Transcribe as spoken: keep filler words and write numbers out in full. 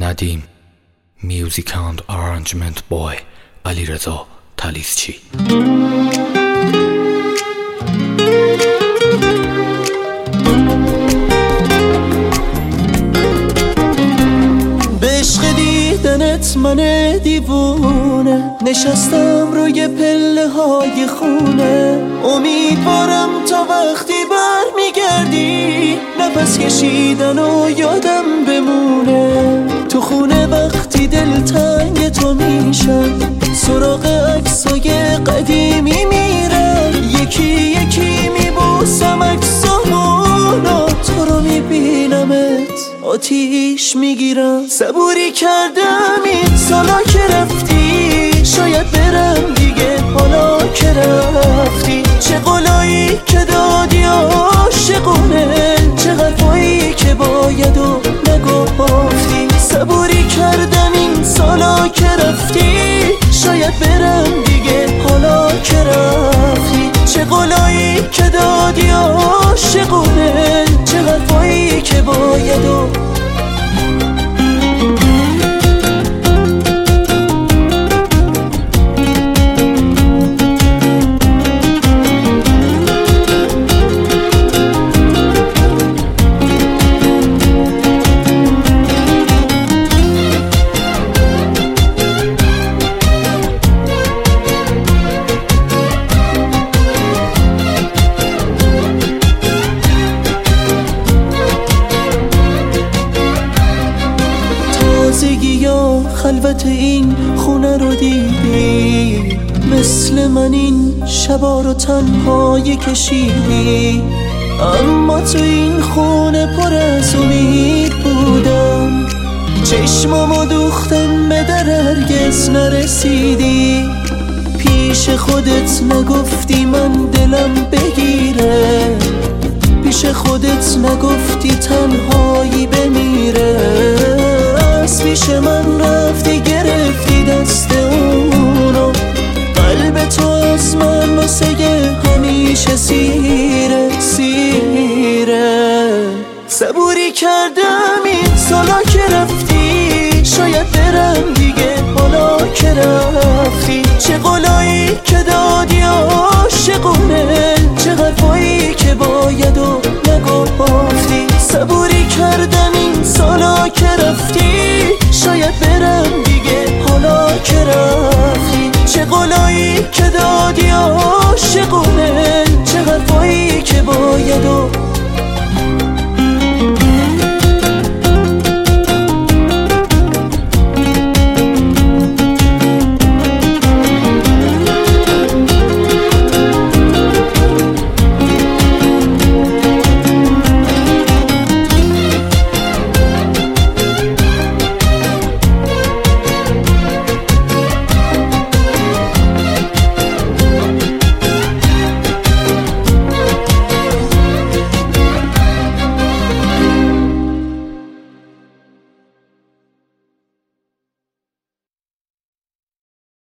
ندیم. میوزیک اند آرنجمنت بای علیرضا تلیسچی. به عشق دیدنت من دیوونه نشستم روی پله های خونه. امیدوارم تا وقتی بر میگردی نفس کشیدن و یادم بمونه. تو خونه وقتی دلتنگ تو میشم سراغ عکسای قدیمی میرم. یکی یکی میبوسم عکسامونو تو رو میبینمت آتیش میگیرم. صبوری کردم این سالا که رفتی شاید برم دیگه حالا که رفتی. چه قولایی که دادی عاشقونه چه حرفایی که باید و نگفتی. صبوری کردم این سالا که رفتی شاید برم دیگه حالا که رفتی. چه قولایی که دادی عاشقونه چه حرفایی که باید و یا خلوت این خونه رو دیدی مثل من این شبا رو تنهایی کشیدی. اما تو این خونه پر از امید بودم چشمامو دوختم به در هرگز نرسیدی. پیش خودت نگفتی من دلم بگیره پیش خودت نگفتی تنهایی بمیره. پیش من رفتی گرفتی دست اونو قلب تو از من واسه همیشه سیره سیره. صبوری کردم این سالا که رفتی شاید برم دیگه حالا که رفتی. چه قولایی که دادی عاشقونه چه حرفایی که باید و نگفتی. صبوری کردم این سالا که رفتی شاید برم دیگه حالا که رفتی. چه قولایی که دادی عاشقونه چه حرفایی که باید و